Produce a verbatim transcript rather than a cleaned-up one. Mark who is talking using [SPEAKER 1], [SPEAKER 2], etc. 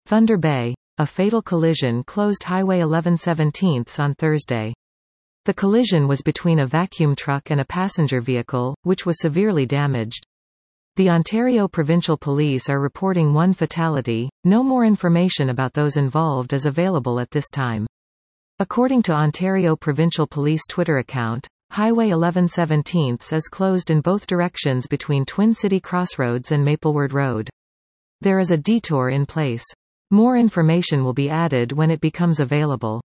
[SPEAKER 1] Thunder Bay. A fatal collision closed Highway eleven seventeen on Thursday. The collision was between a vacuum truck and a passenger vehicle, which was severely damaged. The Ontario Provincial Police are reporting one fatality. No more information about those involved is available at this time. According to Ontario Provincial Police Twitter account, Highway eleven seventeen is closed in both directions between Twin City Crossroads and Mapleward Road. There is a detour in place. More information will be added when it becomes available.